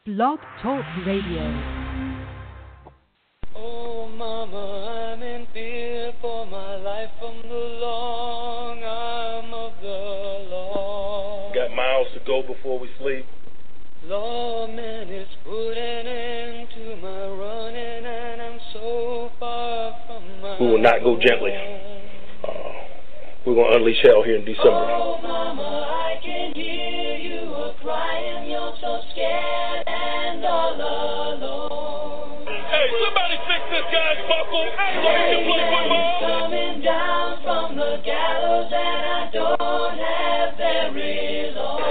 Blog Talk Radio. Oh, Mama, I'm in fear for my life from the long arm of the law. Got miles to go before we sleep. Lawman is putting an end to my running, and I'm so far from my We will not go gently. We're going to unleash hell here in December. Oh, Mama, I can hear you crying. You're so scared and all alone. Hey, somebody fix this guy's buckle. Coming down from the gallows, and I don't have very long.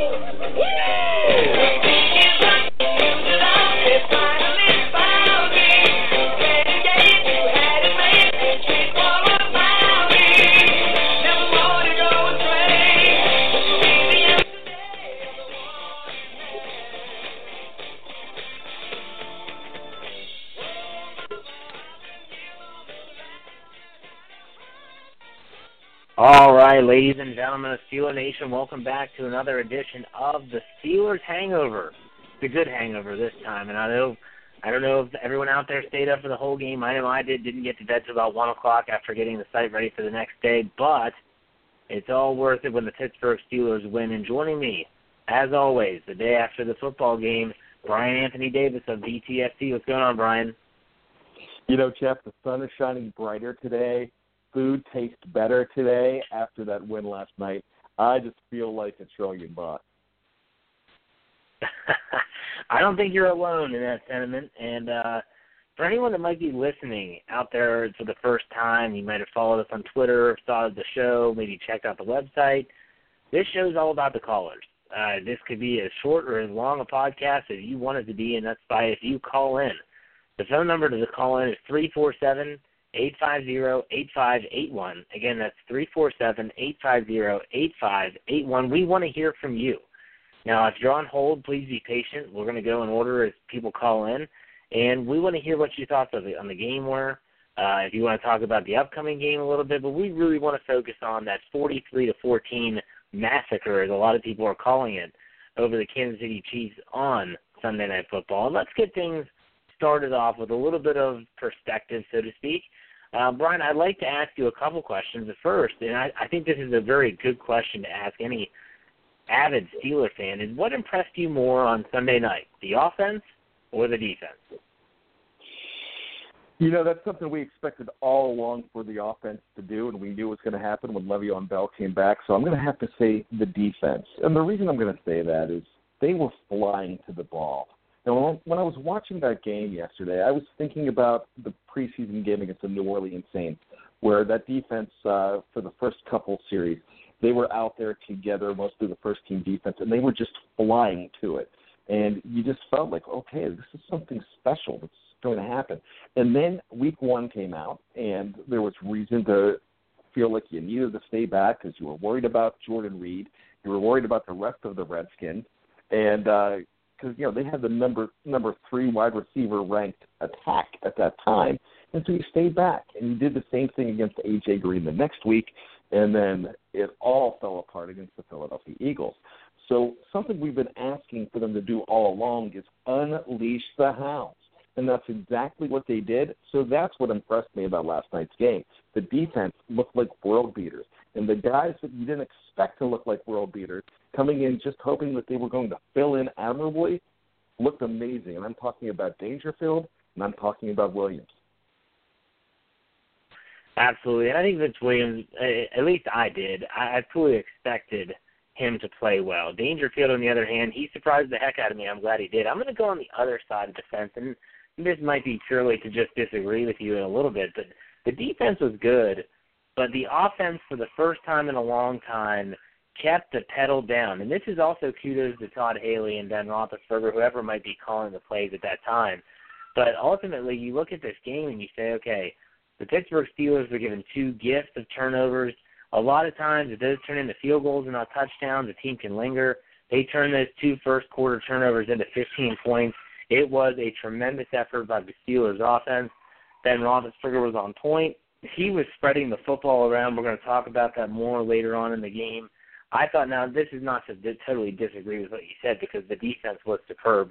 All right, ladies and gentlemen of Steeler Nation, welcome back to another edition of the Steelers Hangover. The good hangover this time, and I don't know if everyone out there stayed up for the whole game. I know I didn't get to bed till about 1 o'clock after getting the site ready for the next day, but it's all worth it when the Pittsburgh Steelers win. And joining me, as always, the day after the football game, Brian Anthony Davis of BTFC. What's going on, Brian? You know, Jeff, the sun is shining brighter today. Food tastes better today after that win last night. I just feel like a $1 trillion. I don't think you're alone in that sentiment. And for anyone that might be listening out there for the first time, you might have followed us on Twitter, saw the show, maybe checked out the website. This show is all about the callers. This could be as short or as long a podcast as you want it to be, and that's by if you call in. The phone number to call in is 347-850-8581. Again, that's 347-850-8581. We want to hear from you. Now, if you're on hold, please be patient. We're going to go in order as people call in, and we want to hear what your thoughts on the game were. If you want to talk about the upcoming game a little bit, but we really want to focus on that 43-14 massacre, as a lot of people are calling it, over the Kansas City Chiefs on Sunday Night Football. And let's get things started off with a little bit of perspective, so to speak. Brian, I'd like to ask you a couple questions at first, and I think this is a very good question to ask any avid Steeler fan, is what impressed you more on Sunday night, the offense or the defense? You know, that's something we expected all along for the offense to do, and we knew it was going to happen when Le'Veon Bell came back, so I'm going to have to say the defense. And the reason I'm going to say that is they were flying to the ball. Now, when I was watching that game yesterday, I was thinking about the preseason game against the New Orleans Saints, where that defense for the first couple series, they were out there together, mostly the first-team defense, and they were just flying to it. And you just felt like, okay, this is something special that's going to happen. And then week one came out, and there was reason to feel like you needed to stay back because you were worried about Jordan Reed. You were worried about the rest of the Redskins. And because, you know, they had the number 3 wide receiver ranked attack at that time. And so you stayed back, and you did the same thing against A.J. Green the next week, and then it all fell apart against the Philadelphia Eagles. So something we've been asking for them to do all along is unleash the hounds. And that's exactly what they did. So that's what impressed me about last night's game. The defense looked like world beaters. And the guys that you didn't expect to look like world beaters, coming in just hoping that they were going to fill in admirably, looked amazing. And I'm talking about Dangerfield, and I'm talking about Williams. Absolutely. And I think Vince Williams, at least I did, I fully expected him to play well. Dangerfield, on the other hand, he surprised the heck out of me. I'm glad he did. I'm going to go on the other side of the fence, and this might be purely to just disagree with you in a little bit, but the defense was good, but the offense for the first time in a long time kept the pedal down. And this is also kudos to Todd Haley and Ben Roethlisberger, whoever might be calling the plays at that time. But ultimately, you look at this game and you say, okay, the Pittsburgh Steelers were given 2 gifts of turnovers. A lot of times, if those turn into field goals and not touchdowns, the team can linger. They turn those 2 first-quarter turnovers into 15 points. It was a tremendous effort by the Steelers' offense. Ben Roethlisberger was on point. He was spreading the football around. We're going to talk about that more later on in the game. I thought, now, this is not to totally disagree with what you said because the defense was superb.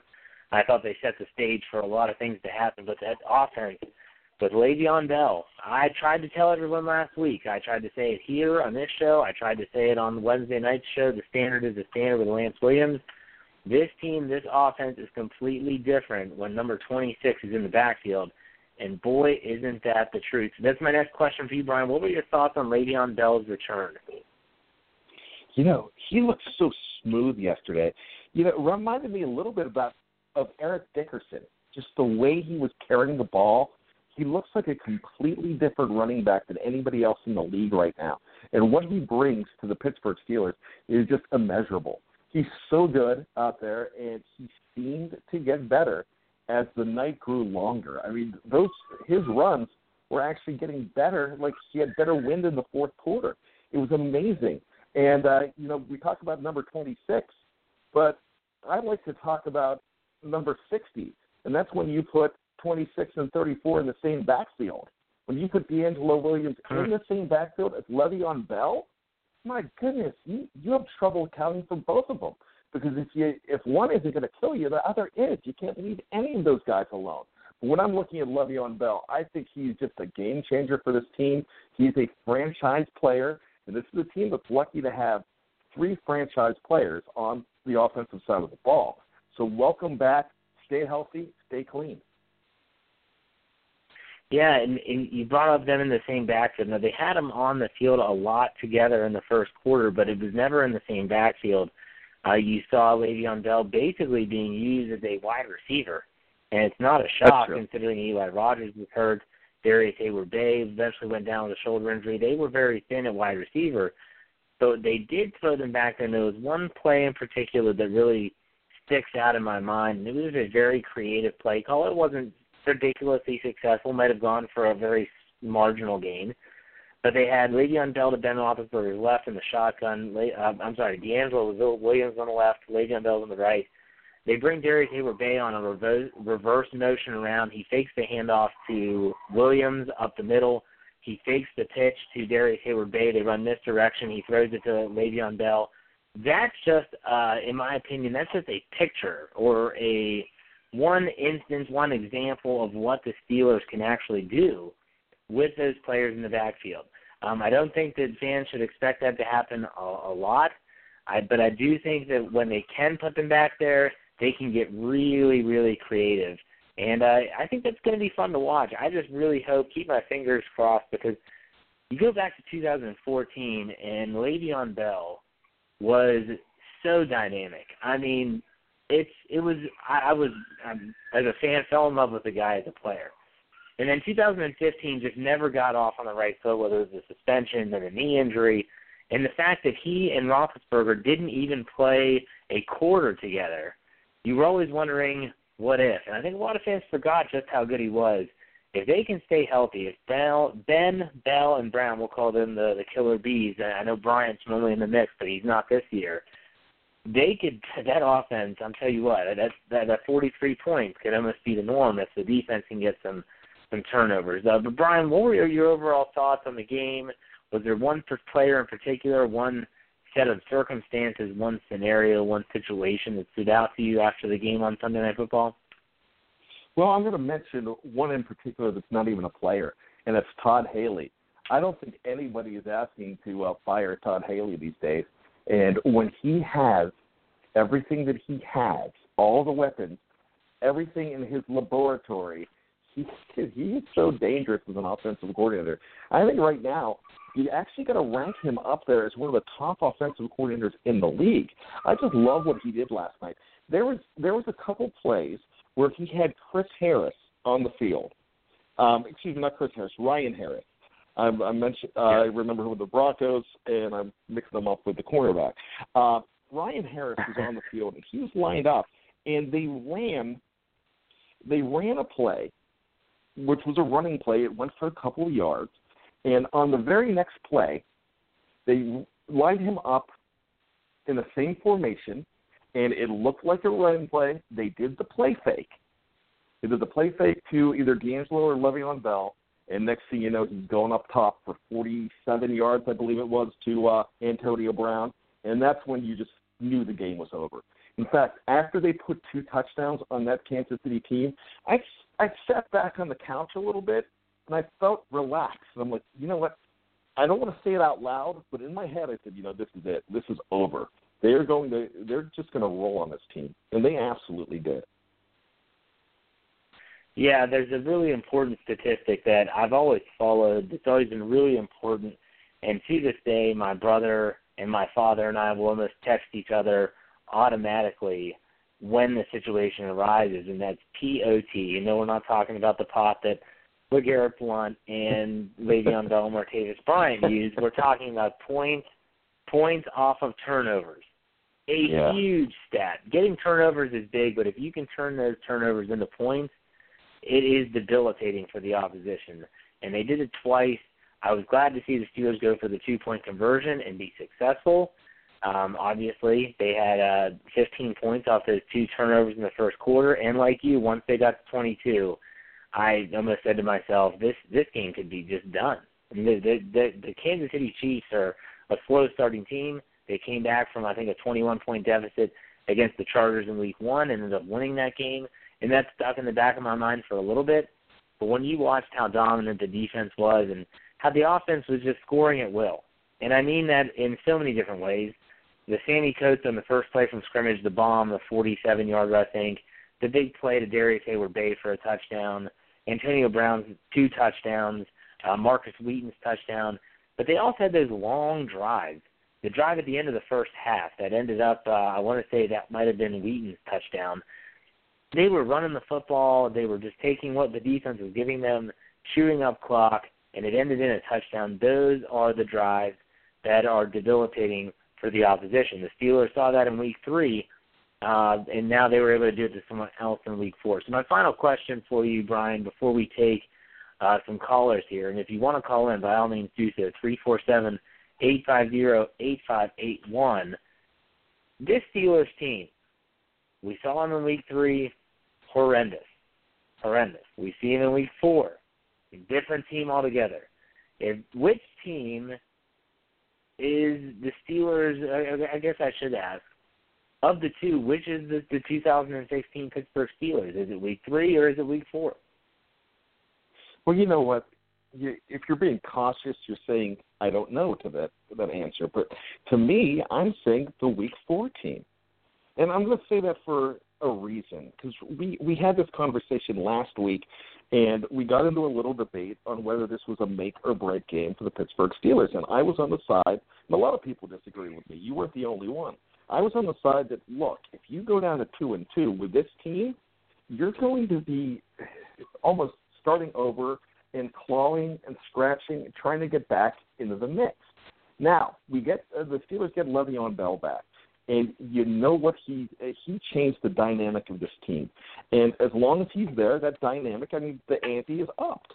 I thought they set the stage for a lot of things to happen, but that offense with Le'Veon Bell, I tried to tell everyone last week. I tried to say it here on this show. I tried to say it on the Wednesday night show. The standard is the standard with Lance Williams. This team, this offense is completely different when number 26 is in the backfield, and boy, isn't that the truth. So that's my next question for you, Brian. What were your thoughts on Le'Veon Bell's return? You know, he looked so smooth yesterday. You know, it reminded me a little bit of Eric Dickerson, just the way he was carrying the ball. He looks like a completely different running back than anybody else in the league right now. And what he brings to the Pittsburgh Steelers is just immeasurable. He's so good out there, and he seemed to get better as the night grew longer. I mean, his runs were actually getting better, like he had better wind in the fourth quarter. It was amazing. And, you know, we talk about number 26, but I'd like to talk about number 60, and that's when you put 26 and 34 in the same backfield. When you put D'Angelo Williams in the same backfield as Le'Veon Bell, my goodness, you have trouble accounting for both of them. Because if one isn't going to kill you, the other is. You can't leave any of those guys alone. But when I'm looking at Le'Veon Bell, I think he's just a game changer for this team. He's a franchise player, and this is a team that's lucky to have 3 franchise players on the offensive side of the ball. So welcome back. Stay healthy. Stay clean. Yeah, and you brought up them in the same backfield. Now, they had them on the field a lot together in the first quarter, but it was never in the same backfield. You saw Le'Veon Bell basically being used as a wide receiver, and it's not a shock considering Eli Rogers was hurt. Darius Hayward-Bay eventually went down with a shoulder injury. They were very thin at wide receiver, so they did throw them back there. And there was one play in particular that really sticks out in my mind, and it was a very creative play call. It wasn't ridiculously successful, might have gone for a very marginal gain. But they had Le'Veon Bell to Ben Roethlisberger's left in the shotgun. D'Angelo Williams on the left, Le'Veon Bell on the right. They bring Darius Hayward-Bay on a reverse motion around. He fakes the handoff to Williams up the middle. He fakes the pitch to Darius Hayward-Bay. They run misdirection. He throws it to Le'Veon Bell. That's just, in my opinion, that's just a picture or one instance, one example of what the Steelers can actually do with those players in the backfield. I don't think that fans should expect that to happen a lot, but I do think that when they can put them back there, they can get really, really creative. And I think that's going to be fun to watch. I just really hope, keep my fingers crossed, because you go back to 2014, and Le'Veon Bell was so dynamic. I mean, I was as a fan, fell in love with the guy as a player. And then 2015 just never got off on the right foot, whether it was a suspension and a knee injury. And the fact that he and Roethlisberger didn't even play a quarter together, you were always wondering, what if? And I think a lot of fans forgot just how good he was. If they can stay healthy, if Ben, Bell, and Brown, we'll call them the killer bees. And I know Bryant's normally in the mix, but he's not this year. They could, that offense, I'll tell you what, that 43 points could almost be the norm if the defense can get some turnovers. But, Brian, what were your overall thoughts on the game? Was there one player in particular, one set of circumstances, one scenario, one situation that stood out to you after the game on Sunday Night Football? Well, I'm going to mention one in particular that's not even a player, and that's Todd Haley. I don't think anybody is asking to fire Todd Haley these days. And when he has everything that he has, all the weapons, everything in his laboratory, he is so dangerous as an offensive coordinator. I think right now you actually got to rank him up there as one of the top offensive coordinators in the league. I just love what he did last night. There was a couple plays where he had Chris Harris on the field. Not Chris Harris, Ryan Harris. I remember him with the Broncos, and I'm mixing them up with the cornerback. Ryan Harris was on the field, and he was lined up, and they ran a play, which was a running play. It went for a couple of yards, and on the very next play, they lined him up in the same formation, and it looked like a running play. They did the play fake. They did the play fake to either D'Angelo or Le'Veon Bell, and next thing you know, he's going up top for 47 yards, I believe it was, to Antonio Brown. And that's when you just knew the game was over. In fact, after they put 2 touchdowns on that Kansas City team, I sat back on the couch a little bit, and I felt relaxed. And I'm like, you know what? I don't want to say it out loud, but in my head I said, this is it. This is over. They're just going to roll on this team. And they absolutely did. Yeah, there's a really important statistic that I've always followed. It's always been really important. And to this day, my brother and my father and I will almost text each other automatically when the situation arises, and that's POT. We're not talking about the pot that LeGarrette Blount and Le'Veon Bell and Martavis Bryant used. We're talking about points off of turnovers. Huge stat. Getting turnovers is big, but if you can turn those turnovers into points, it is debilitating for the opposition. And they did it twice. I was glad to see the Steelers go for the 2-point conversion and be successful. Obviously, they had 15 points off those 2 turnovers in the first quarter, and like you, once they got to 22, I almost said to myself, this game could be just done. I mean, the Kansas City Chiefs are a slow-starting team. They came back from, I think, a 21-point deficit against the Chargers in Week 1 and ended up winning that game, and that stuck in the back of my mind for a little bit. But when you watched how dominant the defense was and how the offense was just scoring at will, and I mean that in so many different ways. The Sammy Coates on the first play from scrimmage, the bomb, the 47-yarder, I think, the big play to Darius Hayward-Bay for a touchdown, Antonio Brown's 2 touchdowns, Marcus Wheaton's touchdown. But they also had those long drives. The drive at the end of the first half that ended up, I want to say that might have been Wheaton's touchdown. They were running the football. They were just taking what the defense was giving them, chewing up clock, and it ended in a touchdown. Those are the drives that are debilitating for the opposition. The Steelers saw that in Week 3, and now they were able to do it to someone else in Week 4. So my final question for you, Brian, before we take some callers here, and if you want to call in, by all means do so, 347-850-8581. This Steelers team, we saw them in Week 3, horrendous. We see them in Week 4, a different team altogether. Which team is the Steelers, I guess I should ask, of the two, which is the 2016 Pittsburgh Steelers? Is it Week 3 or is it Week 4? Well, you know what? If you're being cautious, you're saying, I don't know to that answer. But to me, I'm saying the Week 4 team. And I'm going to say that for a reason, because we had this conversation last week, and we got into a little debate on whether this was a make-or-break game for the Pittsburgh Steelers. And I was on the side, and a lot of people disagree with me. You weren't the only one. I was on the side that, look, if you go down to 2-2 with this team, you're going to be almost starting over and clawing and scratching and trying to get back into the mix. Now, the Steelers get Le'Veon Bell back. And you know what, he changed the dynamic of this team. And as long as he's there, that dynamic, the ante is upped.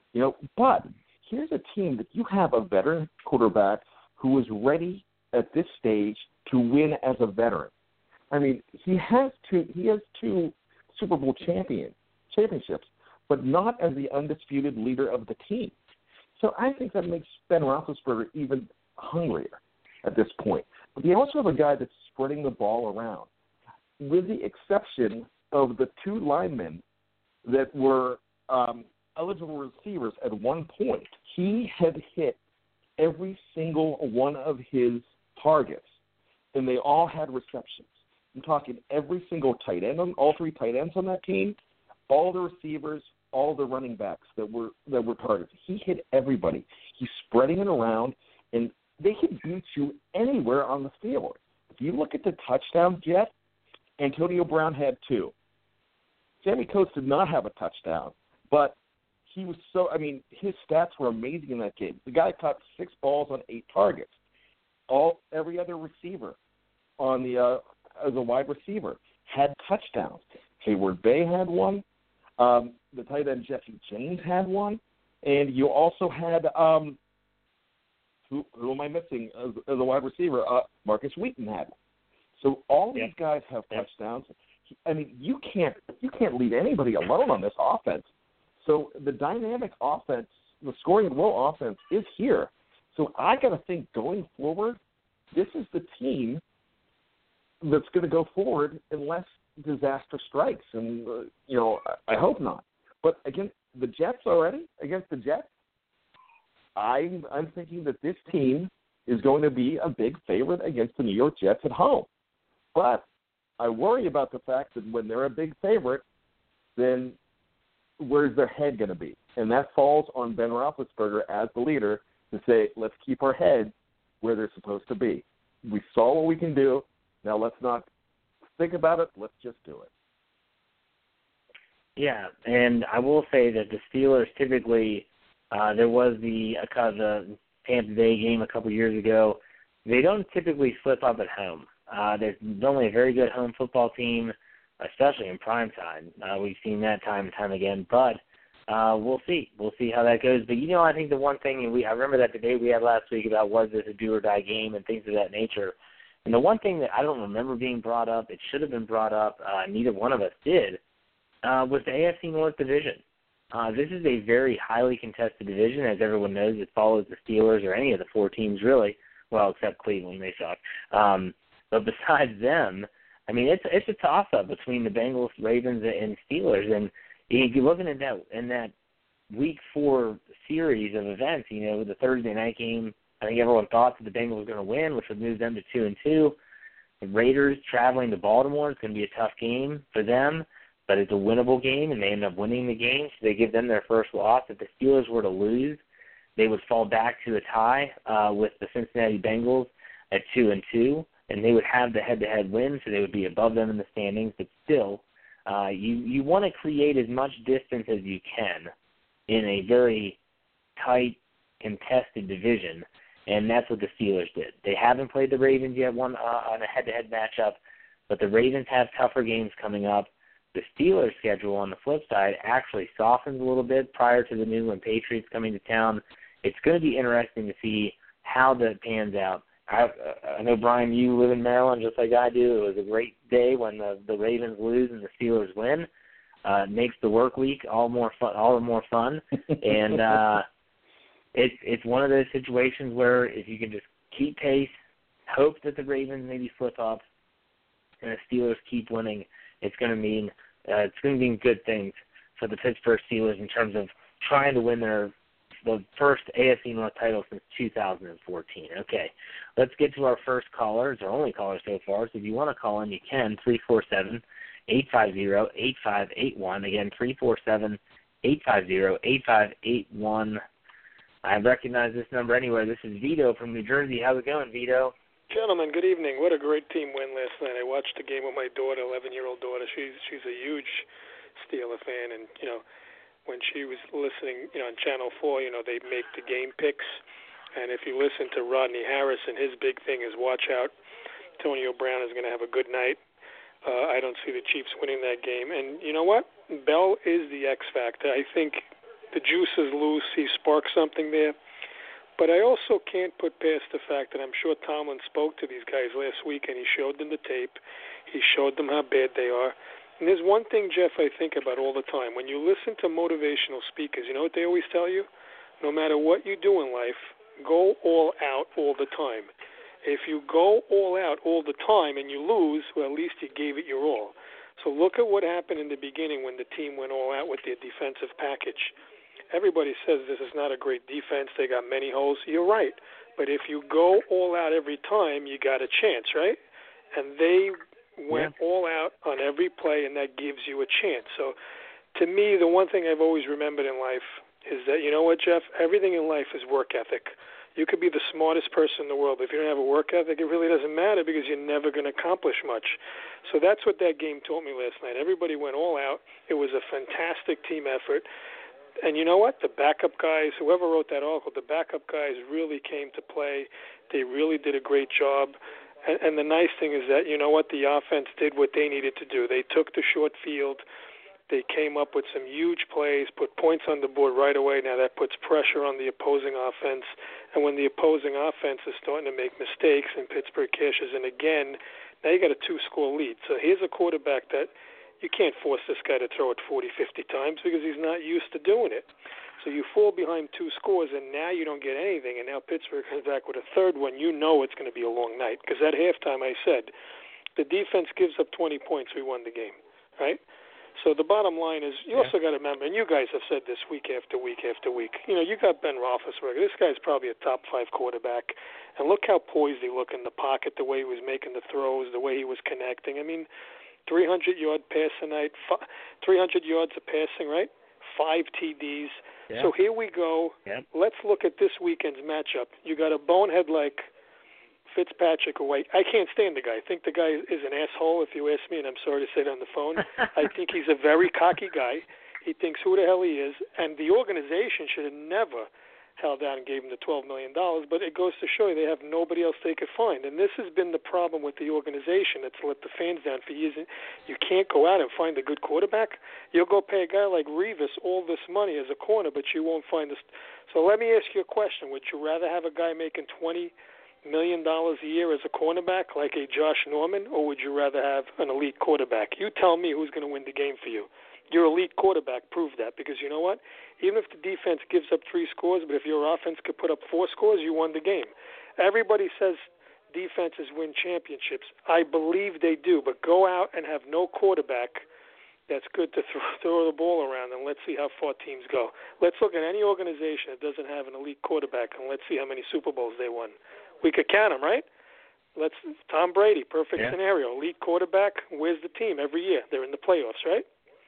But here's a team that you have a veteran quarterback who is ready at this stage to win as a veteran. He has two Super Bowl championships, but not as the undisputed leader of the team. So I think that makes Ben Roethlisberger even hungrier at this point. But you also have a guy that's spreading the ball around. With the exception of the 2 linemen that were eligible receivers at one point, he had hit every single one of his targets, and they all had receptions. I'm talking every single tight end, all 3 tight ends on that team, all the receivers, all the running backs that were targets. He hit everybody. He's spreading it around, and they can beat you anywhere on the field. If you look at the touchdowns yet, Antonio Brown had 2. Sammy Coates did not have a touchdown, but he was his stats were amazing in that game. The guy caught 6 balls on 8 targets. Every other receiver on as a wide receiver had touchdowns. Hayward-Bay had 1. The tight end Jesse James had 1, and you also had who am I missing as a wide receiver? Marcus Wheaton had 1. So all these guys have touchdowns. You can't leave anybody alone on this offense. So the dynamic offense, the scoring and will offense is here. So I got to think going forward, this is the team that's going to go forward unless disaster strikes. And, I hope not. But against the Jets, I'm thinking that this team is going to be a big favorite against the New York Jets at home. But I worry about the fact that when they're a big favorite, then where's their head going to be? And that falls on Ben Roethlisberger as the leader to say, let's keep our heads where they're supposed to be. We saw what we can do. Now let's not think about it. Let's just do it. Yeah, and I will say that the Steelers typically, there was the Tampa Bay game a couple years ago. They don't typically slip up at home. They're normally a very good home football team, especially in prime time. We've seen that time and time again, but we'll see. We'll see how that goes. But, I think the one thing, and I remember that debate we had last week about was this a do-or-die game and things of that nature. And the one thing that I don't remember being brought up, it should have been brought up, neither one of us did, was the AFC North division. This is a very highly contested division. As everyone knows, it follows the Steelers or any of the four teams, really. Well, except Cleveland, they suck. But besides them, it's a toss-up between the Bengals, Ravens, and Steelers. And you're looking at that in that Week 4 series of events, the Thursday night game, I think everyone thought that the Bengals were going to win, which would move them to 2-2. The Raiders traveling to Baltimore, it's going to be a tough game for them, but it's a winnable game, and they end up winning the game, so they give them their first loss. If the Steelers were to lose, they would fall back to a tie with the Cincinnati Bengals at 2-2, and they would have the head-to-head win, so they would be above them in the standings. But still, you want to create as much distance as you can in a very tight, contested division, and that's what the Steelers did. They haven't played the Ravens yet on a head-to-head matchup, but the Ravens have tougher games coming up. The Steelers' schedule, on the flip side, actually softens a little bit prior to the New England Patriots coming to town. It's going to be interesting to see how that pans out. I know, Brian, you live in Maryland just like I do. It was a great day when the Ravens lose and the Steelers win. It makes the work week all the more fun. And it's one of those situations where if you can just keep pace, hope that the Ravens maybe flip up, and the Steelers keep winning, it's going to mean good things for the Pittsburgh Steelers in terms of trying to win the first AFC North title since 2014. Okay, let's get to our first caller. It's our only caller so far, so if you want to call in, you can, 347-850-8581. Again, 347-850-8581. I recognize this number anywhere. This is Vito from New Jersey. How's it going, Vito? Gentlemen, good evening. What a great team win last night. I watched the game with my daughter, 11-year-old daughter. She's a huge Steeler fan, and, when she was listening, on Channel 4, they make the game picks. And if you listen to Rodney Harrison, his big thing is watch out. Antonio Brown is going to have a good night. I don't see the Chiefs winning that game. And you know what? Bell is the X factor. I think the juice is loose. He sparked something there. But I also can't put past the fact that I'm sure Tomlin spoke to these guys last week and he showed them the tape. He showed them how bad they are. And there's one thing, Jeff, I think about all the time. When you listen to motivational speakers, you know what they always tell you? No matter what you do in life, go all out all the time. If you go all out all the time and you lose, well, at least you gave it your all. So look at what happened in the beginning when the team went all out with their defensive package. Everybody says this is not a great defense. They got many holes. You're right. But if you go all out every time, you got a chance, right? And they went all out on every play, and that gives you a chance. So to me, the one thing I've always remembered in life is that, you know what, Jeff? Everything in life is work ethic. You could be the smartest person in the world. If you don't have a work ethic, it really doesn't matter because you're never going to accomplish much. So that's what that game taught me last night. Everybody went all out. It was a fantastic team effort. And you know what? The backup guys, whoever wrote that article, the backup guys really came to play. They really did a great job. And the nice thing is that, you know what? The offense did what they needed to do. They took the short field. They came up with some huge plays, put points on the board right away. Now that puts pressure on the opposing offense. And when the opposing offense is starting to make mistakes and Pittsburgh cashes in again, now you got a 2-score lead. So here's a quarterback that you can't force this guy to throw it 40, 50 times because he's not used to doing it. So you fall behind 2 scores, and now you don't get anything, and now Pittsburgh comes back with a third one. You know it's going to be a long night because at halftime I said, the defense gives up 20 points, we won the game, right? So the bottom line is, you also got to remember, and you guys have said this week after week after week, you know, you got Ben Roethlisberger. This guy's probably a top 5 quarterback. And look how poised he looked in the pocket, the way he was making the throws, the way he was connecting. I mean, 300-yard pass tonight, 300 yards of passing, right? 5 TDs. Yeah. So here we go. Yep. Let's look at this weekend's matchup. You got a bonehead like Fitzpatrick away. I can't stand the guy. I think the guy is an asshole, if you ask me, and I'm sorry to say it on the phone. I think he's a very cocky guy. He thinks who the hell he is, and the organization should have never held out and gave him the $12 million, but it goes to show you they have nobody else they could find. And this has been the problem with the organization that's let the fans down for years. You can't go out and find a good quarterback. You'll go pay a guy like Revis all this money as a corner, but you won't find this. So let me ask you a question. Would you rather have a guy making $20 million a year as a cornerback like a Josh Norman, or would you rather have an elite quarterback? You tell me who's going to win the game for you. Your elite quarterback proved that, because you know what? Even if the defense gives up 3 scores, but if your offense could put up 4 scores, you won the game. Everybody says defenses win championships. I believe they do, but go out and have no quarterback that's good to throw the ball around, and let's see how far teams go. Let's look at any organization that doesn't have an elite quarterback, and let's see how many Super Bowls they won. We could count them, right? Tom Brady, perfect scenario. Elite quarterback, where's the team every year? They're in the playoffs, right?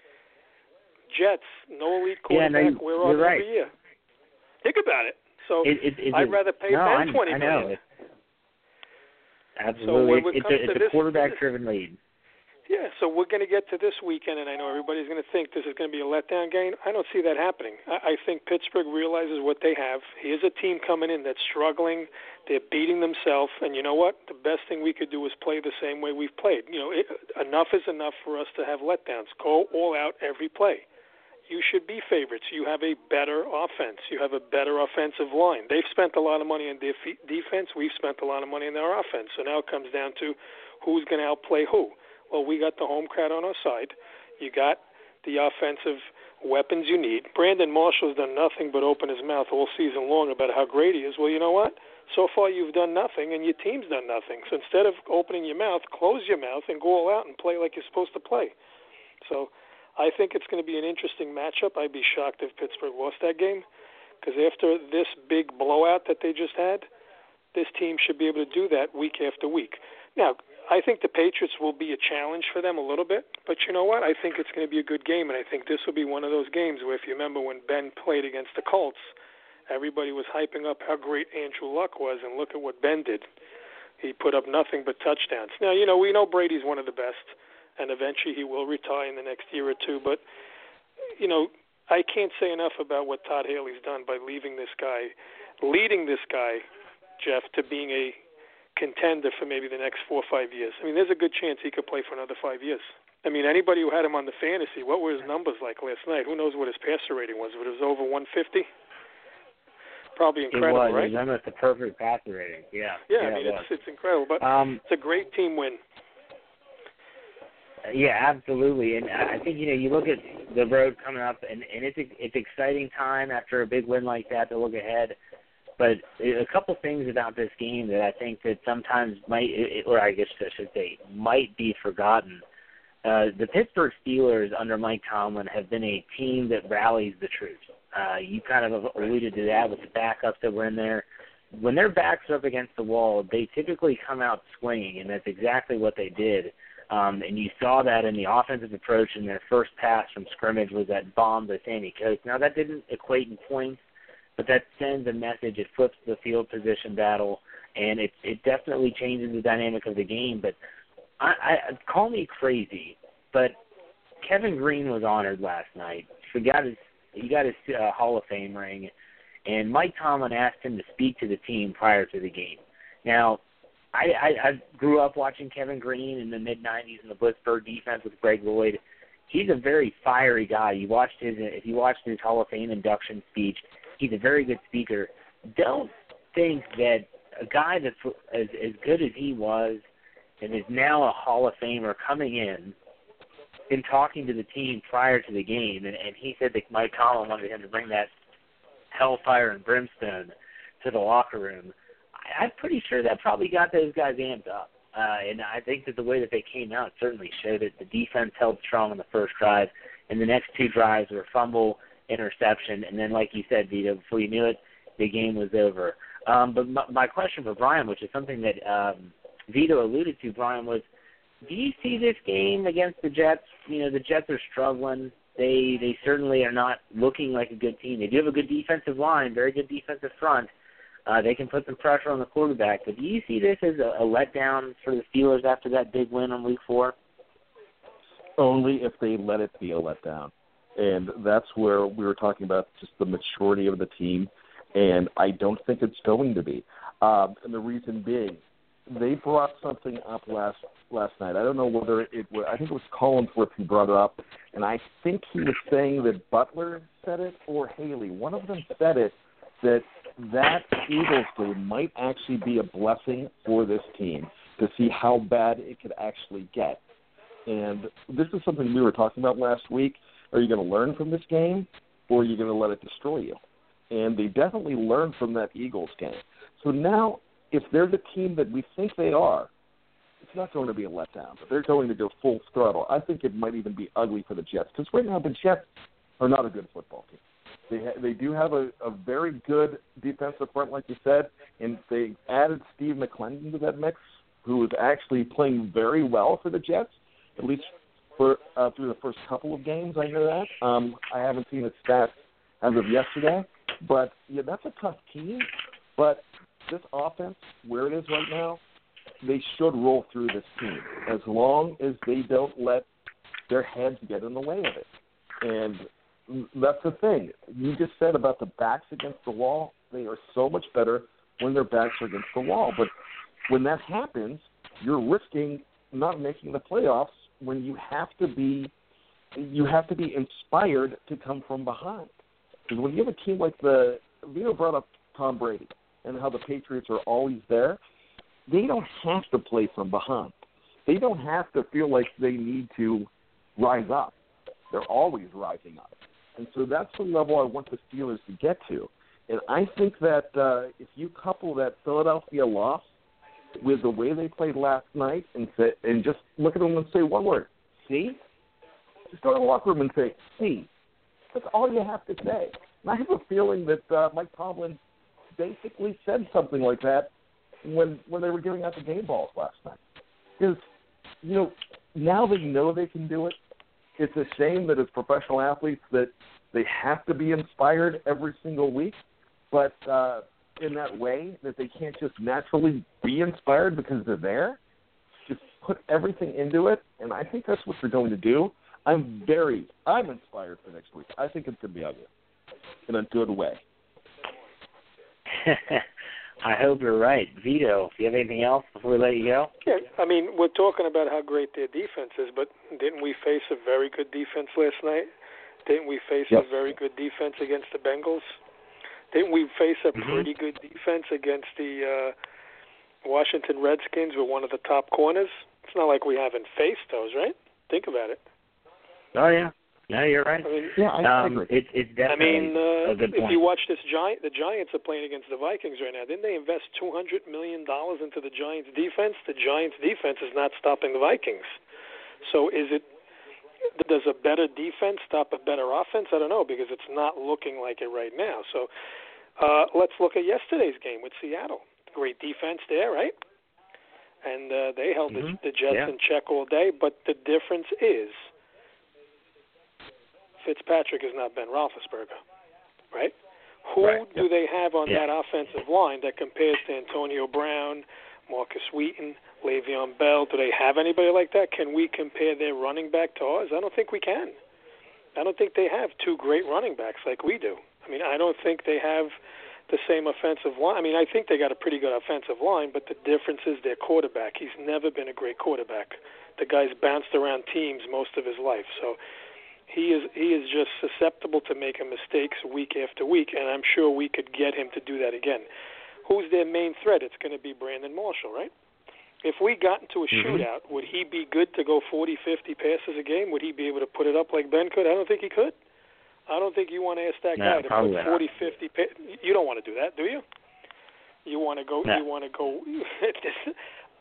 Jets, no elite quarterback, we're on every year. Think about it. So I'd rather pay Ben $20 million. Absolutely. So it's a quarterback-driven lead. Yeah, so we're going to get to this weekend, and I know everybody's going to think this is going to be a letdown game. I don't see that happening. I think Pittsburgh realizes what they have. Here's a team coming in that's struggling. They're beating themselves, and you know what? The best thing we could do is play the same way we've played. You know, enough is enough for us to have letdowns. Go all out every play. You should be favorites. You have a better offense. You have a better offensive line. They've spent a lot of money on their defense. We've spent a lot of money on our offense. So now it comes down to who's going to outplay who. Well, we got the home crowd on our side. You got the offensive weapons you need. Brandon Marshall's done nothing but open his mouth all season long about how great he is. Well, you know what? So far you've done nothing, and your team's done nothing. So instead of opening your mouth, close your mouth and go all out and play like you're supposed to play. So I think it's going to be an interesting matchup. I'd be shocked if Pittsburgh lost that game, because after this big blowout that they just had, this team should be able to do that week after week. Now, I think the Patriots will be a challenge for them a little bit, but you know what? I think it's going to be a good game, and I think this will be one of those games where, if you remember when Ben played against the Colts, everybody was hyping up how great Andrew Luck was, and look at what Ben did. He put up nothing but touchdowns. Now, you know, we know Brady's one of the best, and eventually he will retire in the next year or two, but, you know, I can't say enough about what Todd Haley's done by leading this guy, Jeff, to being a contender for maybe the next 4 or 5 years. I mean, there's a good chance he could play for another 5 years. I mean, anybody who had him on the fantasy, what were his numbers like last night? Who knows what his passer rating was? But it was over 150. Probably incredible, it was. right? It was almost a perfect passer rating. Yeah. Yeah, I mean, it's incredible. But it's a great team win. Yeah, absolutely. And I think, you know, you look at the road coming up, and it's exciting time after a big win like that to look ahead. But a couple things about this game that I think that sometimes might, or I guess I should say, might be forgotten. The Pittsburgh Steelers under Mike Tomlin have been a team that rallies the troops. You kind of alluded to that with the backups that were in there. When their backs are up against the wall, they typically come out swinging, and that's exactly what they did. And you saw that in the offensive approach in their first pass from scrimmage was that bomb to Sandy Coates. Now, that didn't equate in points, but that sends a message. It flips the field position battle, and it definitely changes the dynamic of the game. But I call me crazy, but Kevin Green was honored last night. He got his Hall of Fame ring, and Mike Tomlin asked him to speak to the team prior to the game. Now, I grew up watching Kevin Green in the mid-'90s in the Blitzburg defense with Greg Lloyd. He's a very fiery guy. If you watched his Hall of Fame induction speech, he's a very good speaker. Don't think that a guy that's as good as he was and is now a Hall of Famer coming in and talking to the team prior to the game, and he said that Mike Tomlin wanted him to bring that hellfire and brimstone to the locker room. I'm pretty sure that probably got those guys amped up. And I think that the way that they came out certainly showed it. The defense held strong on the first drive, and the next two drives were fumble, interception, and then, like you said, Vito, before you knew it, the game was over. But my question for Brian, which is something that Vito alluded to, Brian, was, do you see this game against the Jets? You know, the Jets are struggling. They certainly are not looking like a good team. They do have a good defensive line, very good defensive front. They can put some pressure on the quarterback. But do you see this as a letdown for the Steelers after that big win on Week 4? Only if they let it be a letdown. And that's where we were talking about just the maturity of the team, and I don't think it's going to be. And the reason being, they brought something up last night. I don't know whether it was, I think it was Collinsworth who brought it up, and I think he was saying that Butler said it or Haley. One of them said it, that Eagles game might actually be a blessing for this team to see how bad it could actually get. And this is something we were talking about last week. Are you going to learn from this game, or are you going to let it destroy you? And they definitely learned from that Eagles game. So now, if they're the team that we think they are, it's not going to be a letdown. But they're going to go full throttle. I think it might even be ugly for the Jets, because right now the Jets are not a good football team. They do have a very good defensive front, like you said, and they added Steve McClendon to that mix, who is actually playing very well for the Jets, at least for through the first couple of games. I know that. I haven't seen his stats as of yesterday, but yeah, that's a tough team. But this offense, where it is right now, they should roll through this team as long as they don't let their heads get in the way of it. And that's the thing. You just said about the backs against the wall. They are so much better when their backs are against the wall. But when that happens, you're risking not making the playoffs when you have to be inspired to come from behind. Because when you have a team like Vito brought up Tom Brady and how the Patriots are always there, they don't have to play from behind. They don't have to feel like they need to rise up. They're always rising up. And so that's the level I want the Steelers to get to. And I think that if you couple that Philadelphia loss with the way they played last night and just look at them and say one word, see? Just go to the locker room and say, see. That's all you have to say. And I have a feeling that Mike Tomlin basically said something like that when they were giving out the game balls last night. Because, now they know they can do it. It's a shame that as professional athletes that they have to be inspired every single week, but in that way that they can't just naturally be inspired because they're there. Just put everything into it, and I think that's what they're going to do. I'm inspired for next week. I think it's going to be ugly in a good way. I hope you're right. Vito, do you have anything else before we let you go? Yeah, I mean, we're talking about how great their defense is, but didn't we face a very good defense last night? Didn't we face a very good defense against the Bengals? Didn't we face a pretty good defense against the Washington Redskins with one of the top corners? It's not like we haven't faced those, right? Think about it. Oh, yeah. No, you're right. I agree. It's definitely a good point. If you watch the Giants are playing against the Vikings right now. Didn't they invest $200 million into the Giants' defense? The Giants' defense is not stopping the Vikings. So does a better defense stop a better offense? I don't know, because it's not looking like it right now. So let's look at yesterday's game with Seattle. Great defense there, right? And they held the Jets in check all day. But the difference is Fitzpatrick is not Ben Roethlisberger, right? Who do they have on that offensive line that compares to Antonio Brown, Marcus Wheaton, Le'Veon Bell? Do they have anybody like that? Can we compare their running back to ours? I don't think we can. I don't think they have two great running backs like we do. I mean, I don't think they have the same offensive line. I mean, I think they got a pretty good offensive line, but the difference is their quarterback. He's never been a great quarterback. The guy's bounced around teams most of his life, so he is just susceptible to making mistakes week after week, and I'm sure we could get him to do that again. Who's their main threat? It's going to be Brandon Marshall, right? If we got into a shootout, would he be good to go 40, 50 passes a game? Would he be able to put it up like Ben could? I don't think he could. I don't think you want to ask that guy to put 40, 50 passes. You don't want to do that, do you? You want to go. You want to go.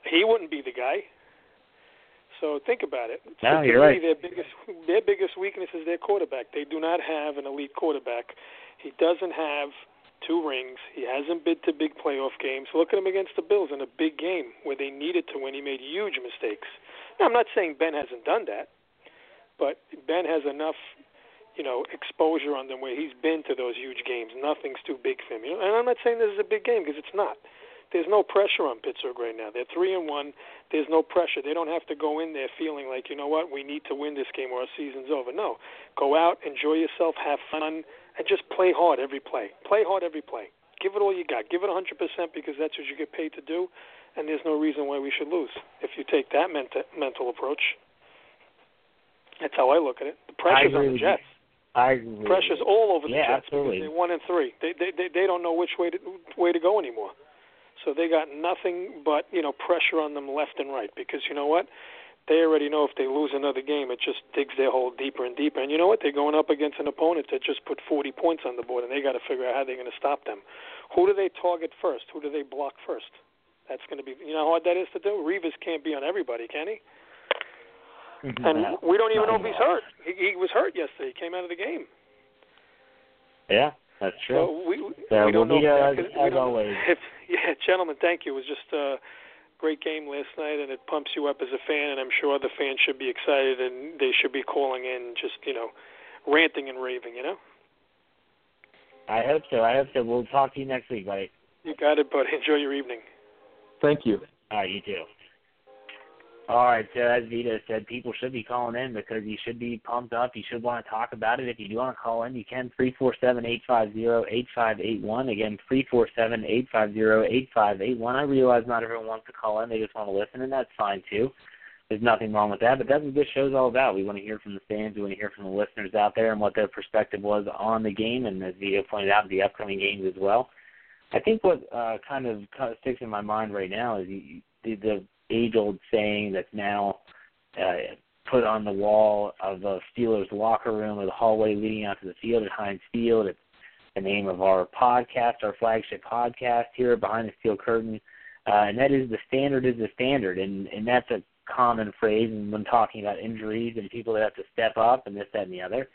he wouldn't be the guy. So think about it. No, to you're me, right. Their biggest weakness is their quarterback. They do not have an elite quarterback. He doesn't have 2 rings. He hasn't been to big playoff games. Look at him against the Bills in a big game where they needed to win. He made huge mistakes. Now, I'm not saying Ben hasn't done that, but Ben has enough, exposure on them where he's been to those huge games. Nothing's too big for him. And I'm not saying this is a big game because it's not. There's no pressure on Pittsburgh right now. They're 3-1. There's no pressure. They don't have to go in there feeling like, you know what, we need to win this game or our season's over. No. Go out, enjoy yourself, have fun, and just play hard every play. Play hard every play. Give it all you got. Give it 100% because that's what you get paid to do, and there's no reason why we should lose if you take that mental approach. That's how I look at it. The pressure's on the Jets. I agree. Pressure's all over the Jets absolutely. because they're 1-3. They don't know which way to go anymore. So they got nothing but, pressure on them left and right because you know what? They already know if they lose another game, it just digs their hole deeper and deeper. And you know what? They're going up against an opponent that just put 40 points on the board, and they got to figure out how they're going to stop them. Who do they target first? Who do they block first? That's going to be, how hard that is to do? Revis can't be on everybody, can he? And we don't even know if he's hurt. He was hurt yesterday. He came out of the game. Yeah, that's true. So we don't know. As always. Gentlemen, thank you. It was just a great game last night, and it pumps you up as a fan, and I'm sure the fans should be excited, and they should be calling in just, ranting and raving, I hope so. We'll talk to you next week, buddy. You got it, buddy. Enjoy your evening. Thank you. All right, you too. All right, so as Vito said, people should be calling in because you should be pumped up. You should want to talk about it. If you do want to call in, you can, 347-850-8581. Again, 347-850-8581. I realize not everyone wants to call in. They just want to listen, and that's fine, too. There's nothing wrong with that, but that's what this show's all about. We want to hear from the fans. We want to hear from the listeners out there and what their perspective was on the game, and as Vito pointed out, the upcoming games as well. I think what kind of sticks in my mind right now is the age-old saying that's now put on the wall of the Steelers locker room or the hallway leading out to the field at Heinz Field. It's the name of our podcast, our flagship podcast here Behind the Steel Curtain, and that is the standard is the standard, and that's a common phrase when talking about injuries and people that have to step up and this, that, and the other.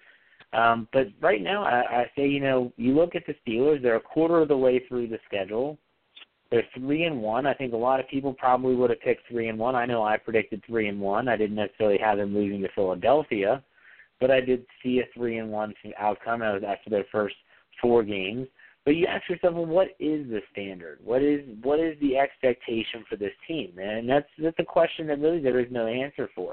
But right now I say, you look at the Steelers, they're a quarter of the way through the schedule. They're 3-1. I think a lot of people probably would have picked 3-1. I know I predicted 3-1. I didn't necessarily have them losing to Philadelphia, but I did see a 3-1 outcome after their first 4 games. But you ask yourself, well, what is the standard? What is the expectation for this team? And that's a question that really there is no answer for.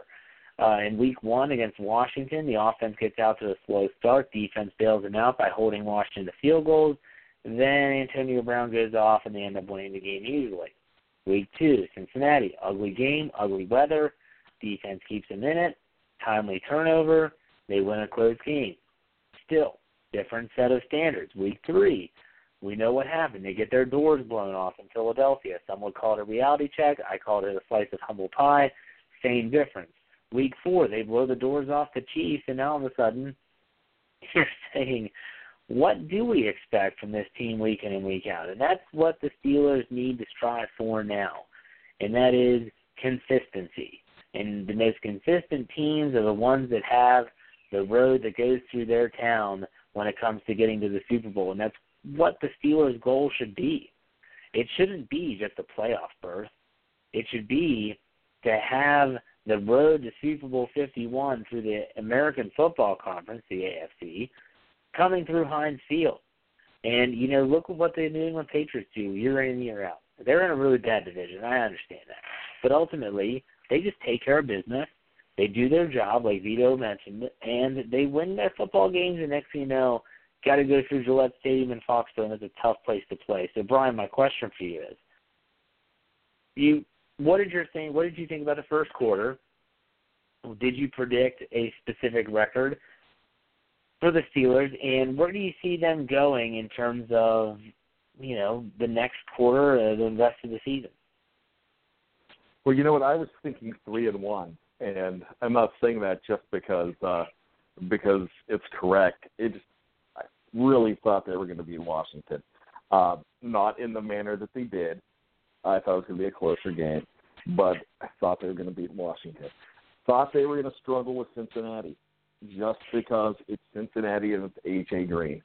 In Week 1 against Washington, the offense gets out to a slow start. Defense bails them out by holding Washington to field goals. Then Antonio Brown goes off, and they end up winning the game easily. Week 2, Cincinnati, ugly game, ugly weather. Defense keeps them in it. Timely turnover. They win a close game. Still, different set of standards. Week 3, we know what happened. They get their doors blown off in Philadelphia. Some would call it a reality check. I called it a slice of humble pie. Same difference. Week 4, they blow the doors off the Chiefs, and now all of a sudden you're saying, what do we expect from this team week in and week out? And that's what the Steelers need to strive for now, and that is consistency. And the most consistent teams are the ones that have the road that goes through their town when it comes to getting to the Super Bowl, and that's what the Steelers' goal should be. It shouldn't be just a playoff berth. It should be to have the road to Super Bowl 51 through the American Football Conference, the AFC, coming through Heinz Field. And, look at what the New England Patriots do year in and year out. They're in a really bad division. I understand that. But ultimately, they just take care of business. They do their job, like Vito mentioned, and they win their football games, and next thing you know, got to go through Gillette Stadium in Foxborough, and it's a tough place to play. So, Brian, my question for you is, what did you think about the first quarter? Did you predict a specific record for the Steelers, and where do you see them going in terms of, the next quarter or the rest of the season? Well, you know what? I was thinking 3-1, and I'm not saying that just because it's correct. I really thought they were going to beat Washington, not in the manner that they did. I thought it was going to be a closer game, but I thought they were going to beat Washington. Thought they were going to struggle with Cincinnati just because it's Cincinnati and it's A.J. Green.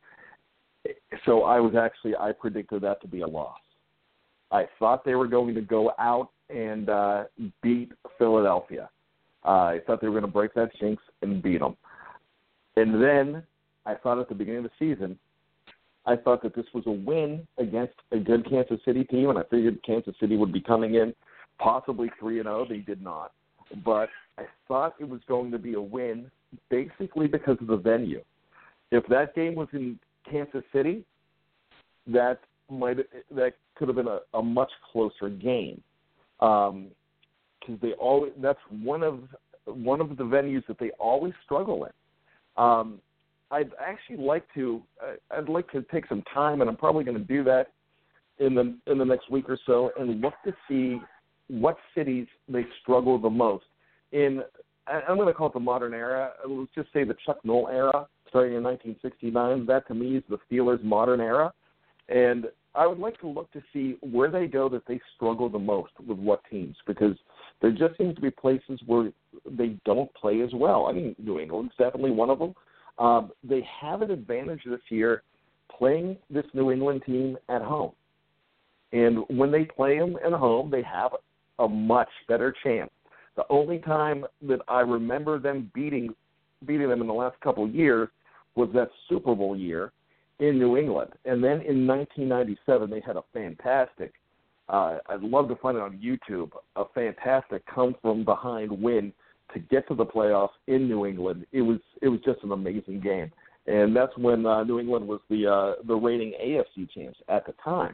So I predicted that to be a loss. I thought they were going to go out and beat Philadelphia. I thought they were going to break that jinx and beat them. And then I thought at the beginning of the season, I thought that this was a win against a good Kansas City team, and I figured Kansas City would be coming in possibly 3-0. They did not. But I thought it was going to be a win basically because of the venue. If that game was in Kansas City, that could have been a much closer game. Because that's one of the venues that they always struggle in. I'd like to take some time, and I'm probably going to do that in the next week or so, and look to see what cities they struggle the most in. I'm going to call it the modern era. Let's just say the Chuck Noll era, starting in 1969. That to me is the Steelers' modern era, and I would like to look to see where they go that they struggle the most with what teams, because there just seems to be places where they don't play as well. I mean, New England's definitely one of them. They have an advantage this year playing this New England team at home. And when they play them at home, they have a much better chance. The only time that I remember them beating them in the last couple of years was that Super Bowl year in New England. And then in 1997, they had a fantastic, I'd love to find it on YouTube, a fantastic come-from-behind win to get to the playoffs in New England. It was just an amazing game. And that's when New England was the reigning AFC champs at the time.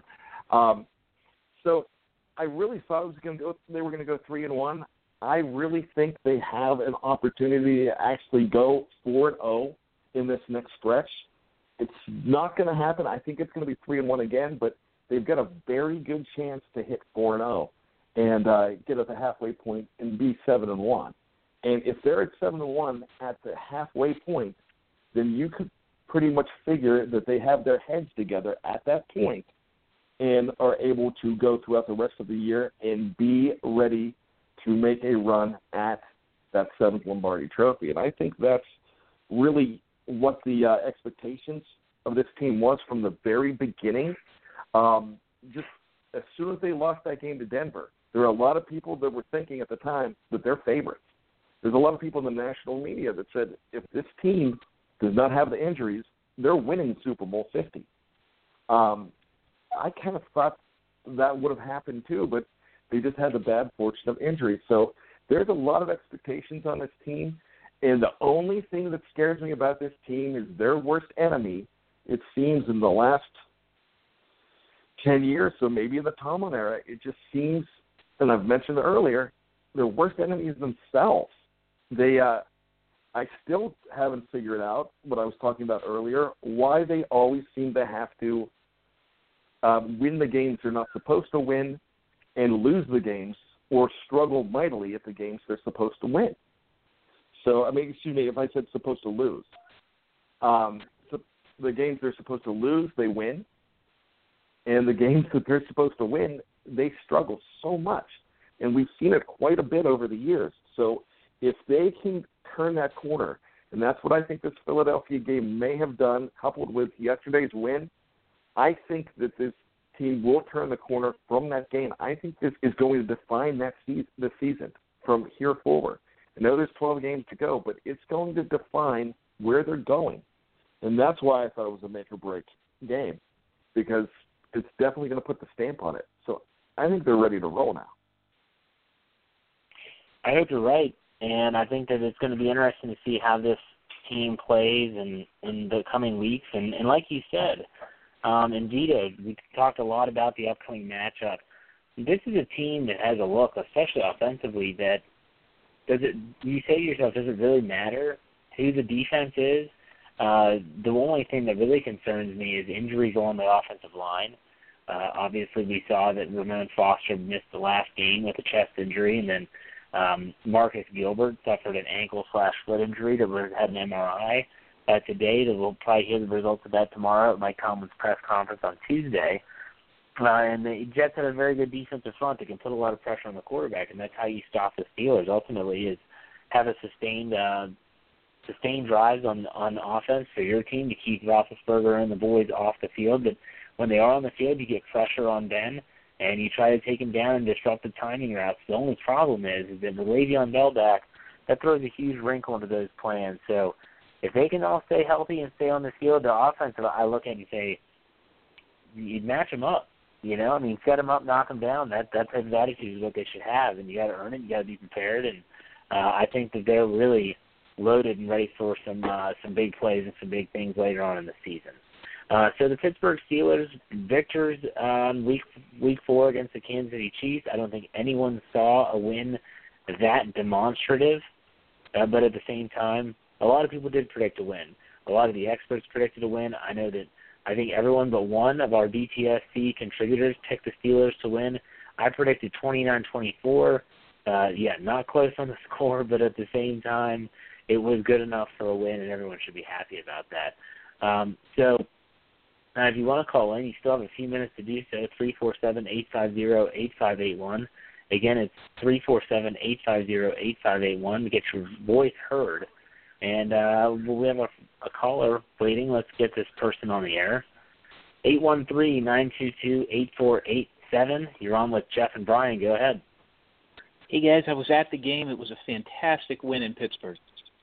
So I really thought they were going to go 3-1. I really think they have an opportunity to actually go 4-0 in this next stretch. It's not going to happen. I think it's going to be 3-1 again, but they've got a very good chance to hit 4-0 and get at the halfway point and be 7-1. And if they're at 7-1 at the halfway point, then you could pretty much figure that they have their heads together at that point and are able to go throughout the rest of the year and be ready to make a run at that 7th Lombardi Trophy. And I think that's really what the expectations of this team was from the very beginning. Just as soon as they lost that game to Denver, there were a lot of people that were thinking at the time that they're favorites. There's a lot of people in the national media that said if this team does not have the injuries, they're winning Super Bowl 50. I kind of thought that would have happened too, but they just had the bad fortune of injuries. So there's a lot of expectations on this team, and the only thing that scares me about this team is their worst enemy, it seems, in the last 10 years, so maybe in the Tomlin era, it just seems, and I've mentioned earlier, their worst enemy is themselves. I still haven't figured out what I was talking about earlier, why they always seem to have to win the games they're not supposed to win and lose the games or struggle mightily at the games they're supposed to win. So, if I said supposed to lose. So the games they're supposed to lose, they win. And the games that they're supposed to win, they struggle so much. And we've seen it quite a bit over the years. So if they can turn that corner, and that's what I think this Philadelphia game may have done, coupled with yesterday's win, I think that this team will turn the corner from that game. I think this is going to define the season from here forward. I know there's 12 games to go, but it's going to define where they're going. And that's why I thought it was a make-or-break game, because it's definitely going to put the stamp on it. So I think they're ready to roll now. I hope you're right, and I think that it's going to be interesting to see how this team plays in the coming weeks. And like you said, indeed, we talked a lot about the upcoming matchup. This is a team that has a look, especially offensively, that you say to yourself, does it really matter who the defense is? The only thing that really concerns me is injuries on the offensive line. Obviously, we saw that Ramon Foster missed the last game with a chest injury, and then Marcus Gilbert suffered an ankle/foot injury that had an MRI today. We'll probably hear the results of that tomorrow at Mike Tomlin's press conference on Tuesday. And the Jets have a very good defensive front that can put a lot of pressure on the quarterback, and that's how you stop the Steelers ultimately, is have a sustained drives on offense for your team to keep Roethlisberger and the boys off the field. But when they are on the field, you get pressure on Ben, and you try to take him down and disrupt the timing routes. The only problem is that with Le'Veon Bell back, that throws a huge wrinkle into those plans. So if they can all stay healthy and stay on the field, the offensive, I look at it and say, you'd match them up. Set them up, knock them down. That type of attitude is what they should have, and you got to earn it. You got to be prepared, and I think that they're really loaded and ready for some big plays and some big things later on in the season. So the Pittsburgh Steelers victors on week 4 against the Kansas City Chiefs. I don't think anyone saw a win that demonstrative, but at the same time, a lot of people did predict a win. A lot of the experts predicted a win. I think everyone but one of our BTSC contributors picked the Steelers to win. I predicted 29-24. Not close on the score, but at the same time, it was good enough for a win, and everyone should be happy about that. So if you want to call in, you still have a few minutes to do so, 347-850-8581. Again, it's 347-850-8581 to get your voice heard. And we have a caller waiting. Let's get this person on the air. 813-922-8487. You're on with Jeff and Brian. Go ahead. Hey, guys, I was at the game. It was a fantastic win in Pittsburgh.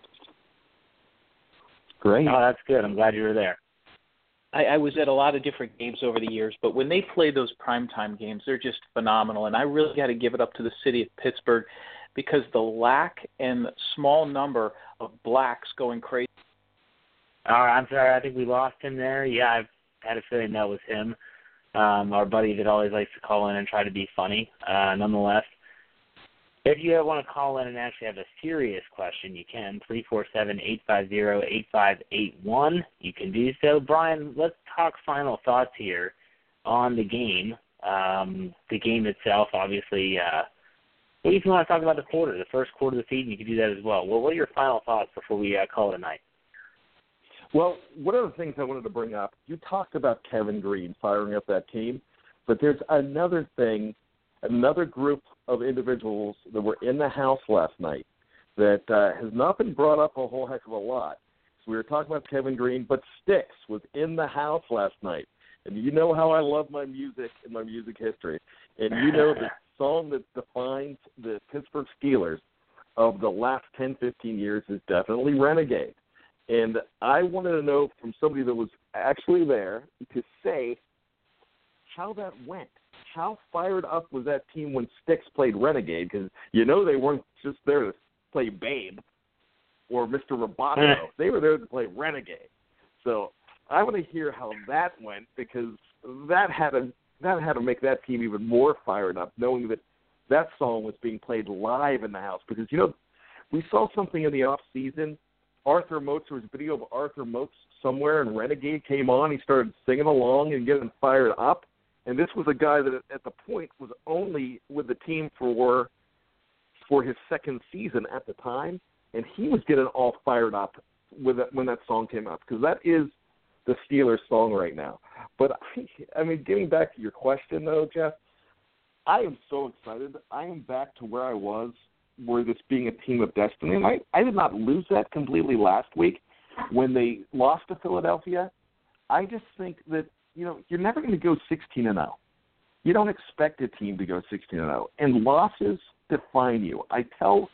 Great. Oh, that's good. I'm glad you were there. I was at a lot of different games over the years, but when they play those primetime games, they're just phenomenal. And I really got to give it up to the city of Pittsburgh because the lack and small number of blacks going crazy. I'm sorry. I think we lost him there. Yeah, I've had a feeling that was him, our buddy that always likes to call in and try to be funny. Nonetheless, if you want to call in and actually have a serious question, you can, 347-850-8581. You can do so. Brian, let's talk final thoughts here on the game. The game itself, obviously. What do you want to talk about the first quarter of the season? You can do that as well. Well, what are your final thoughts before we call it a night? Well, one of the things I wanted to bring up, you talked about Kevin Greene firing up that team, but there's another group of individuals that were in the house last night that has not been brought up a whole heck of a lot. So we were talking about Kevin Greene, but Styx was in the house last night. And you know how I love my music and my music history. And you know the song that defines the Pittsburgh Steelers of the last 10, 15 years is definitely Renegade. And I wanted to know from somebody that was actually there to say how that went. How fired up was that team when Styx played Renegade? Because they weren't just there to play Babe or Mr. Roboto. They were there to play Renegade. So I want to hear how that went because that had to make that team even more fired up, knowing that song was being played live in the house. Because, we saw something in the off season. Arthur Moats, there was a video of Arthur Moats somewhere, and Renegade came on. He started singing along and getting fired up. And this was a guy that at the point was only with the team for his second season at the time, and he was getting all fired up when that song came out because that is the Steelers song right now. But, getting back to your question, though, Jeff, I am so excited. I am back to where I was, where this being a team of destiny. And I did not lose that completely last week when they lost to Philadelphia. I just think that, you're never going to go 16-0. You don't expect a team to go 16-0. And losses define you. I tell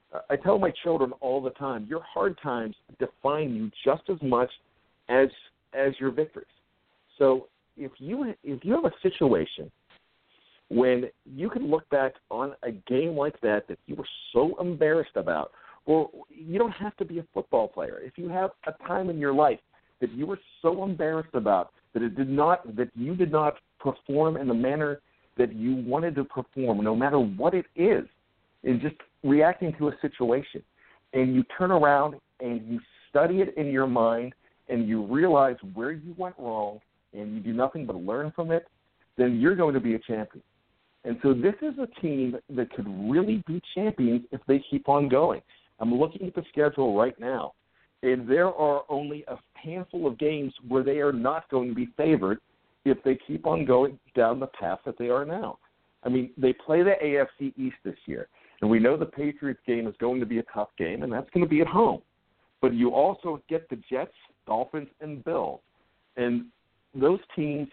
my children all the time, your hard times define you just as much as your victories. So if you have a situation when you can look back on a game like that you were so embarrassed about, or you don't have to be a football player. If you have a time in your life that you were so embarrassed about that you did not perform in the manner that you wanted to perform, no matter what it is, in just reacting to a situation, and you turn around and you study it in your mind and you realize where you went wrong and you do nothing but learn from it, then you're going to be a champion. And so this is a team that could really be champions if they keep on going. I'm looking at the schedule right now, and there are only a handful of games where they are not going to be favored if they keep on going down the path that they are now. I mean, they play the AFC East this year, and we know the Patriots game is going to be a tough game, and that's going to be at home. But you also get the Jets, Dolphins, and Bills. And those teams,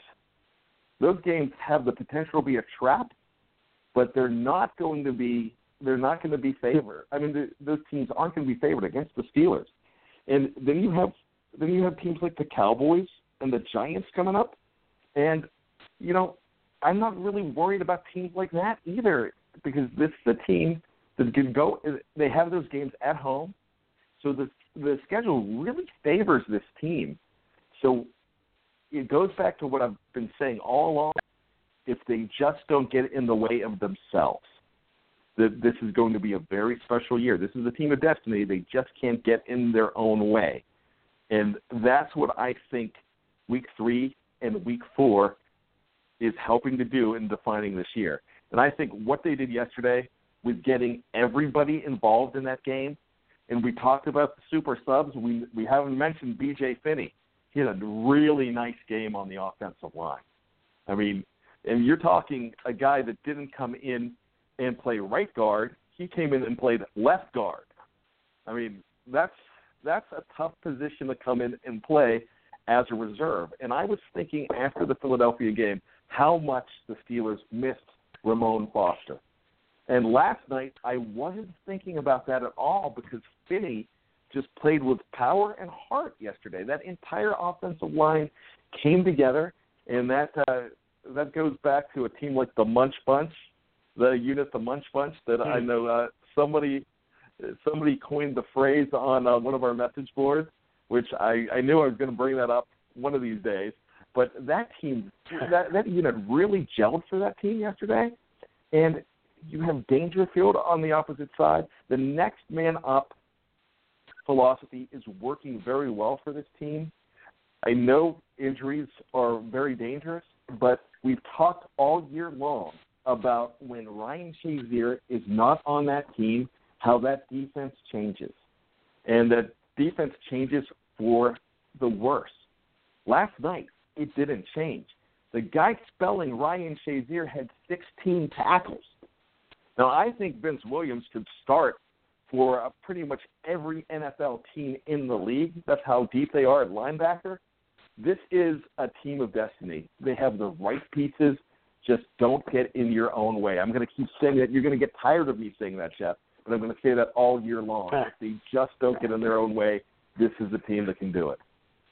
those games have the potential to be a trap, but they're not going to be favored. I mean, those teams aren't going to be favored against the Steelers. And then you have teams like the Cowboys and the Giants coming up. And, you know, I'm not really worried about teams like that either, because this is a team that can go. They have those games at home, so the schedule really favors this team. So it goes back to what I've been saying all along. If they just don't get in the way of themselves, that this is going to be a very special year. This is a team of destiny. They just can't get in their own way. And that's what I think Week 3 and Week 4 is helping to do in defining this year. And I think what they did yesterday with getting everybody involved in that game, and we talked about the super subs. We haven't mentioned B.J. Finney. He had a really nice game on the offensive line. I mean, and you're talking a guy that didn't come in and play right guard. He came in and played left guard. I mean, that's a tough position to come in and play as a reserve. And I was thinking after the Philadelphia game how much the Steelers missed Ramon Foster. And last night I wasn't thinking about that at all, because Finney just played with power and heart yesterday. That entire offensive line came together, and that goes back to a team like the Munch Bunch, the unit, the Munch Bunch, that I know somebody coined the phrase on one of our message boards, which I knew I was going to bring that up one of these days. But that team, that unit really gelled for that team yesterday. And you have Dangerfield on the opposite side. The next man up philosophy is working very well for this team. I know injuries are very dangerous, but we've talked all year long about when Ryan Shazier is not on that team, how that defense changes. And that defense changes for the worse. Last night, it didn't change. The guy spelling Ryan Shazier had 16 tackles. Now, I think Vince Williams could start for pretty much every NFL team in the league. That's how deep they are at linebacker. This is a team of destiny. They have the right pieces. Just don't get in your own way. I'm going to keep saying that. You're going to get tired of me saying that, Jeff, but I'm going to say that all year long. If they just don't get in their own way, this is the team that can do it.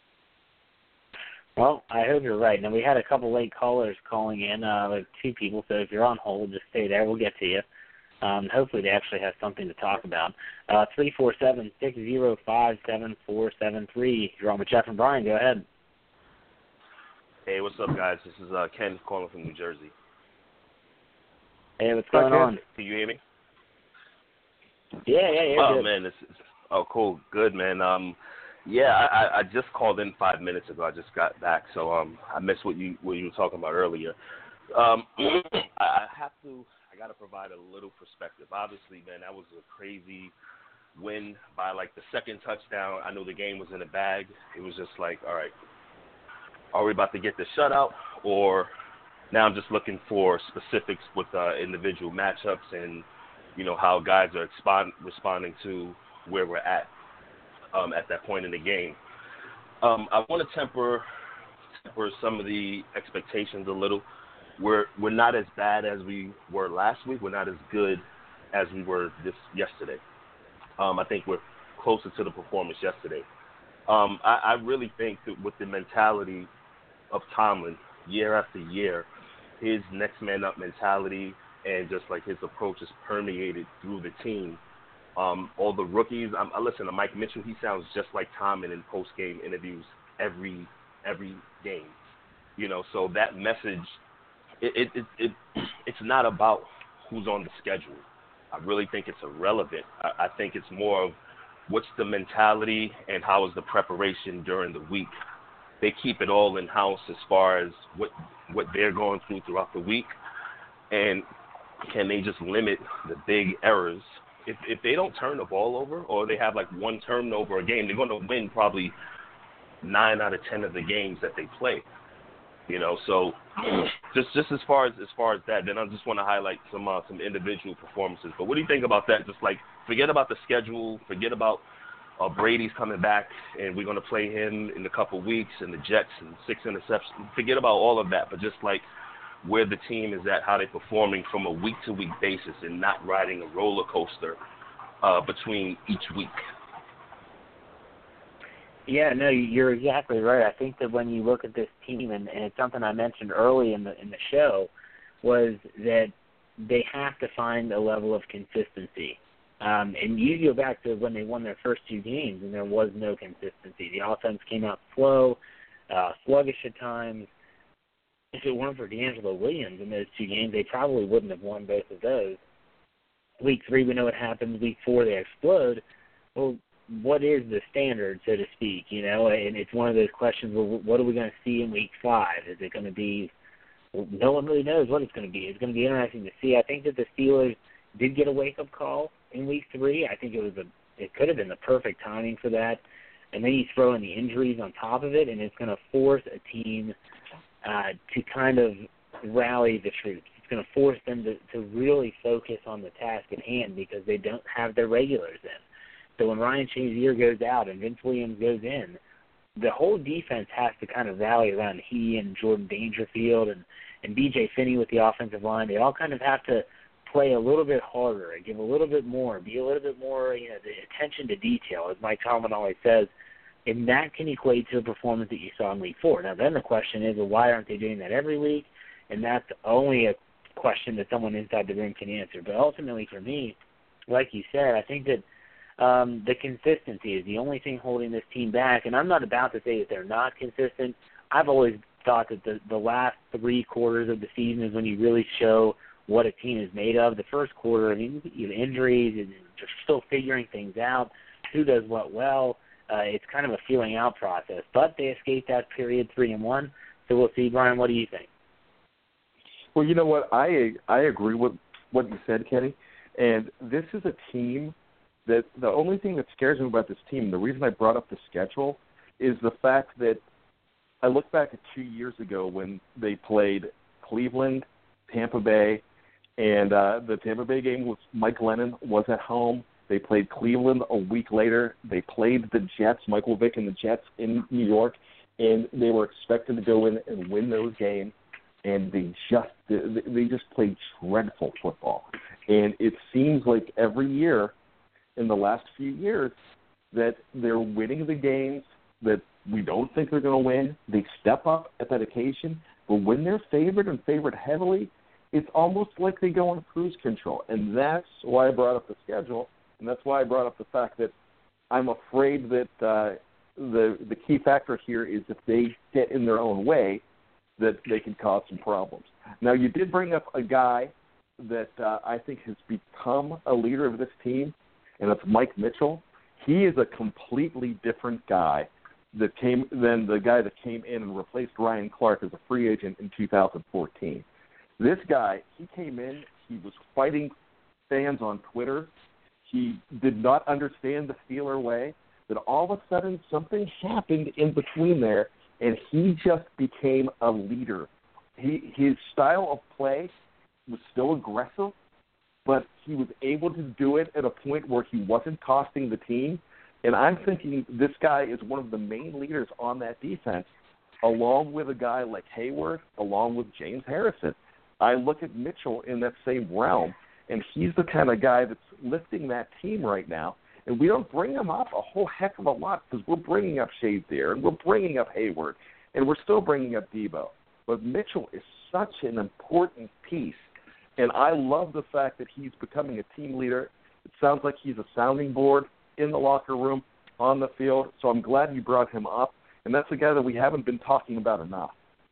Well, I hope you're right. Now, we had a couple late callers calling in, like 2 people, so if you're on hold, just stay there. We'll get to you. Hopefully they actually have something to talk about. 347-605-7473. You're on with Jeff and Brian. Go ahead. Hey, what's up, guys? This is Ken calling from New Jersey. Hey, what's going on? Can you hear me? Yeah, oh, good. Man, cool. Good, man. I just called in 5 minutes ago. I just got back, so I missed what you were talking about earlier. I got to provide a little perspective. Obviously, man, that was a crazy win by, like, the second touchdown. I knew the game was in the bag. It was just like, all right, are we about to get the shutout, or now I'm just looking for specifics with individual matchups and, you know, how guys are responding to where we're at that point in the game. I want to temper some of the expectations a little. We're not as bad as we were last week. We're not as good as we were yesterday. I think we're closer to the performance yesterday. I really think that with the mentality of Tomlin, year after year, his next man up mentality and just like his approach is permeated through the team. All the rookies, I listen to Mike Mitchell. He sounds just like Tomlin in post-game interviews every game. You know, so that message, it's not about who's on the schedule. I really think it's irrelevant. I think it's more of what's the mentality and how is the preparation during the week. They keep it all in-house as far as what they're going throughout the week, and can they just limit the big errors? If they don't turn the ball over, or they have like one turnover a game, they're going to win probably 9 out of 10 of the games that they play. So just as far as that, then I just want to highlight some individual performances. But what do you think about that? Just like forget about the schedule, forget about Brady's coming back, and we're going to play him in a couple weeks, and the Jets and 6 interceptions. Forget about all of that, but just like where the team is at, how they're performing from a week-to-week basis and not riding a roller coaster between each week. Yeah, no, you're exactly right. I think that when you look at this team, and it's something I mentioned early in the show, was that they have to find a level of consistency. And you go back to when they won their first 2 games, and there was no consistency. The offense came out slow, sluggish at times. If it weren't for D'Angelo Williams in those 2 games, they probably wouldn't have won both of those. Week 3, we know what happens. Week 4, they explode. Well, what is the standard, so to speak? And it's one of those questions, well, what are we going to see in Week 5? Is it going to be no one really knows what it's going to be. It's going to be interesting to see. I think that the Steelers did get a wake-up call in Week 3. I think it could have been the perfect timing for that. And then you throw in the injuries on top of it, and it's going to force a team to kind of rally the troops. It's going to force them to really focus on the task at hand because they don't have their regulars in. So when Ryan Shazier goes out and Vince Williams goes in, the whole defense has to kind of rally around he and Jordan Dangerfield and B.J. Finney with the offensive line. They all kind of have to play a little bit harder, give a little bit more, be a little bit more, the attention to detail, as Mike Tomlin always says, and that can equate to the performance that you saw in Week 4. Now, then the question is, well, why aren't they doing that every week? And that's only a question that someone inside the room can answer. But ultimately, for me, like you said, I think that the consistency is the only thing holding this team back. And I'm not about to say that they're not consistent. I've always thought that the last 3 quarters of the season is when you really show what a team is made of. The first quarter, I mean, you have injuries, and you're still figuring things out, who does what well. It's kind of a feeling out process. But they escaped that period 3-1. So we'll see. Brian, what do you think? Well, you know what? I agree with what you said, Kenny. And this is a team that the only thing that scares me about this team, the reason I brought up the schedule, is the fact that I look back at 2 years ago when they played Cleveland, Tampa Bay, and the Tampa Bay game was Mike Lennon was at home. They played Cleveland a week later. They played the Jets, Michael Vick and the Jets in New York, and they were expected to go in and win those games, and they just played dreadful football. And it seems like every year in the last few years that they're winning the games that we don't think they're going to win. They step up at that occasion, but when they're favored and favored heavily, it's almost like they go on cruise control. And that's why I brought up the schedule, and that's why I brought up the fact that I'm afraid that the key factor here is if they get in their own way, that they can cause some problems. Now, you did bring up a guy that I think has become a leader of this team, and that's Mike Mitchell. He is a completely different guy than the guy that came in and replaced Ryan Clark as a free agent in 2014. This guy, he came in, he was fighting fans on Twitter. He did not understand the Steeler way. Then all of a sudden something happened in between there, and he just became a leader. His style of play was still aggressive, but he was able to do it at a point where he wasn't costing the team. And I'm thinking this guy is one of the main leaders on that defense, along with a guy like Hayward, along with James Harrison. I look at Mitchell in that same realm, and he's the kind of guy that's lifting that team right now. And we don't bring him up a whole heck of a lot because we're bringing up Shazier, and we're bringing up Hayward, and we're still bringing up Debo. But Mitchell is such an important piece, and I love the fact that he's becoming a team leader. It sounds like he's a sounding board in the locker room, on the field, so I'm glad you brought him up. And that's a guy that we haven't been talking about enough.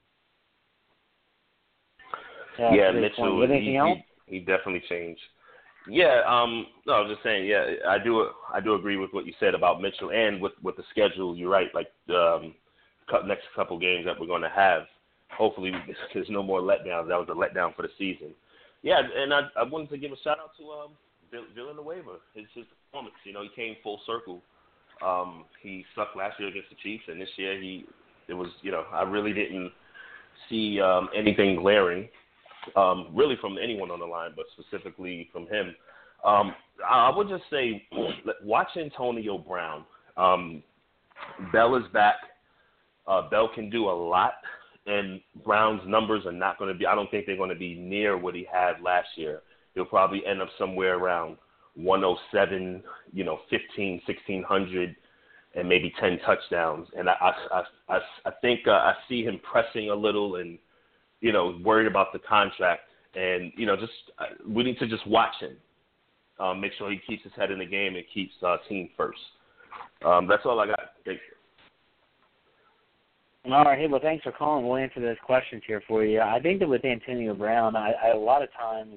Yeah, Mitchell, he definitely changed. Yeah, no, I was just saying, yeah, I do agree with what you said about Mitchell and with the schedule. You're right, like the next couple games that we're going to have. Hopefully there's no more letdowns. That was a letdown for the season. Yeah, and I wanted to give a shout-out to Villanueva, his performance. You know, he came full circle. He sucked last year against the Chiefs, and this year I really didn't see anything glaring, really from anyone on the line, but specifically from him. I would just say, watch Antonio Brown. Bell is back. Bell can do a lot, and Brown's numbers are not going to be, I don't think they're going to be near what he had last year. He'll probably end up somewhere around 107, 15, 1,600, and maybe 10 touchdowns. And I think I see him pressing a little and, worried about the contract. And, we need to just watch him. Make sure he keeps his head in the game and keeps team first. That's all I got. Thank you. All right. Hey, well, thanks for calling. We'll answer those questions here for you. I think that with Antonio Brown, I a lot of times,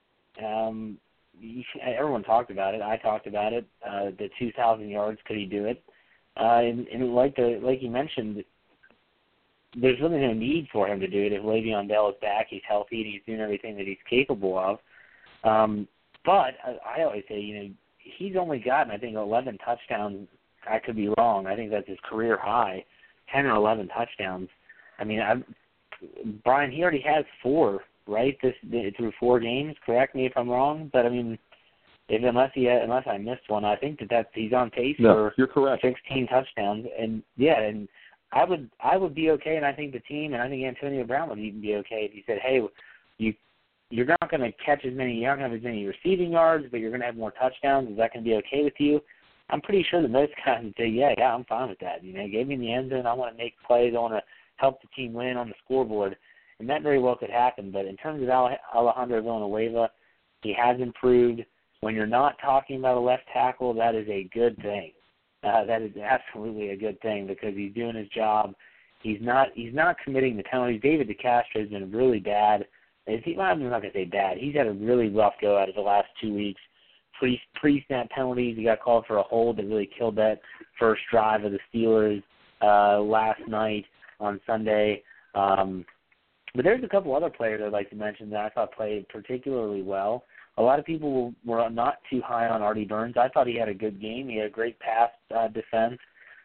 everyone talked about it. I talked about it. The 2,000 yards, could he do it? And like you mentioned, there's really no need for him to do it. If Le'Veon Bell is back, he's healthy, and he's doing everything that he's capable of. But I always say, he's only gotten, I think, 11 touchdowns. I could be wrong. I think that's his career high, 10 or 11 touchdowns. I mean, Brian, he already has 4, right, through 4 games. Correct me if I'm wrong, but I mean, unless I missed one, I think that he's on pace for you're correct. 16 touchdowns. And and I would be okay, and I think the team, and I think Antonio Brown would even be okay if he said, hey, you're not going to catch you're not going to have as many receiving yards, but you're going to have more touchdowns. Is that going to be okay with you? I'm pretty sure that most guys would say, yeah, I'm fine with that. Get me in the end zone. I want to make plays. I want to help the team win on the scoreboard. And that very well could happen. But in terms of Alejandro Villanueva, he has improved. When you're not talking about a left tackle, that is a good thing. That is absolutely a good thing because he's doing his job. He's not committing the penalties. David DeCastro has been really bad. I'm not going to say bad. He's had a really rough go out of the last 2 weeks. Pre-snap penalties. He got called for a hold that really killed that first drive of the Steelers last night on Sunday. But there's a couple other players I'd like to mention that I thought played particularly well. A lot of people were not too high on Artie Burns. I thought he had a good game. He had a great pass defense.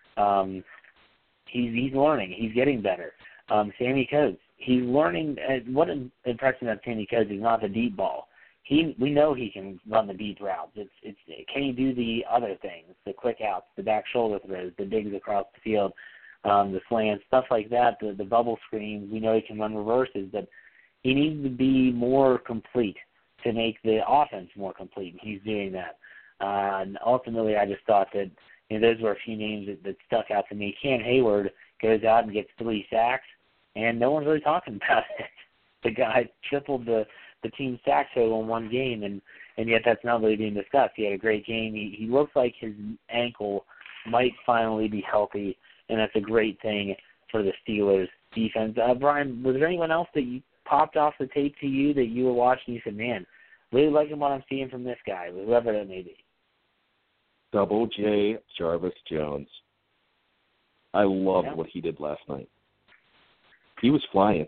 He's learning. He's getting better. Sammy Coates. He's learning. What impressed me about Sammy Coates is not the deep ball. We know he can run the deep routes. It's can he do the other things, the quick outs, the back shoulder throws, the digs across the field, the slants, stuff like that, the bubble screens. We know he can run reverses, but he needs to be more complete to make the offense more complete. He's doing that. And ultimately, I just thought that those were a few names that stuck out to me. Cam Hayward goes out and gets 3 sacks, and no one's really talking about it. The guy tripled the team sack total in one game, and yet that's not really being discussed. He had a great game. He looks like his ankle might finally be healthy, and that's a great thing for the Steelers defense. Brian, was there anyone else that you popped off the tape to you that you were watching and you said, man, really liking what I'm seeing from this guy, whoever that may be? Double J Jarvis Jones. I loved what he did last night. He was flying.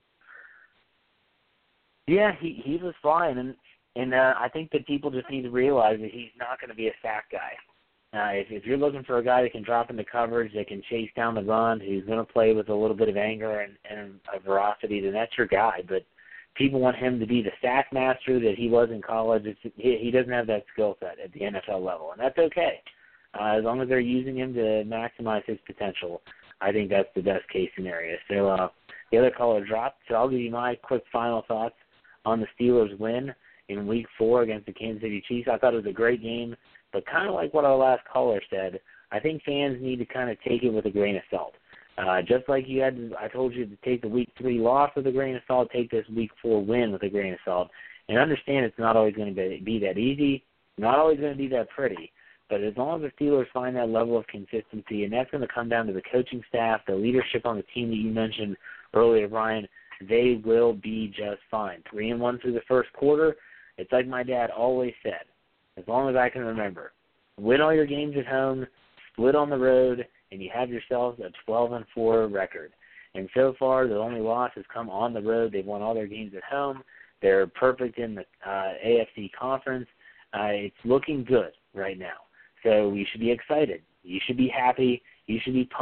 Yeah, he was flying, and I think that people just need to realize that he's not going to be a sack guy. If you're looking for a guy that can drop into coverage, that can chase down the run, who's going to play with a little bit of anger and a ferocity, then that's your guy. But people want him to be the sack master that he was in college. He doesn't have that skill set at the NFL level, and that's okay. As long as they're using him to maximize his potential, I think that's the best case scenario. So the other caller dropped, so I'll give you my quick final thoughts on the Steelers' win in Week 4 against the Kansas City Chiefs. I thought it was a great game, but kind of like what our last caller said, I think fans need to kind of take it with a grain of salt. Just like I told you to take the Week 3 loss with a grain of salt, take this Week 4 win with a grain of salt, and understand it's not always going to be that easy, not always going to be that pretty, but as long as the Steelers find that level of consistency, and that's going to come down to the coaching staff, the leadership on the team that you mentioned earlier, Brian, they will be just fine. 3-1 through the first quarter. It's like my dad always said, as long as I can remember, win all your games at home, split on the road, and you have yourselves a 12-4 record. And so far, the only loss has come on the road. They've won all their games at home. They're perfect in the AFC conference. It's looking good right now. So you should be excited. You should be happy. You should be pumped.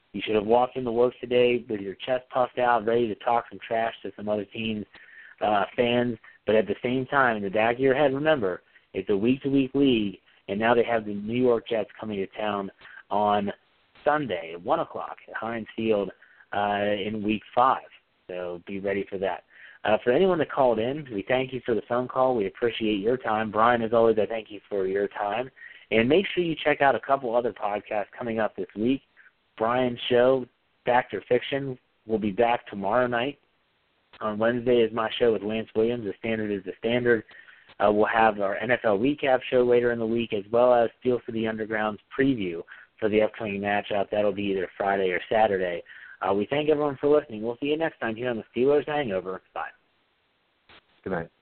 You should have walked into work today with your chest puffed out, ready to talk some trash to some other teams' fans. But at the same time, in the back of your head, remember, it's a week-to-week league, and now they have the New York Jets coming to town on Sunday at 1 o'clock at Heinz Field in Week 5. So be ready for that. For anyone that called in, we thank you for the phone call. We appreciate your time. Brian, as always, I thank you for your time. And make sure you check out a couple other podcasts coming up this week. Brian's show, Fact or Fiction, will be back tomorrow night. On Wednesday is my show with Lance Williams. The Standard is the Standard. We'll have our NFL recap show later in the week, as well as Steel City Underground's preview for the upcoming matchup. That'll be either Friday or Saturday. We thank everyone for listening. We'll see you next time here on the Steelers Hangover. Bye. Good night.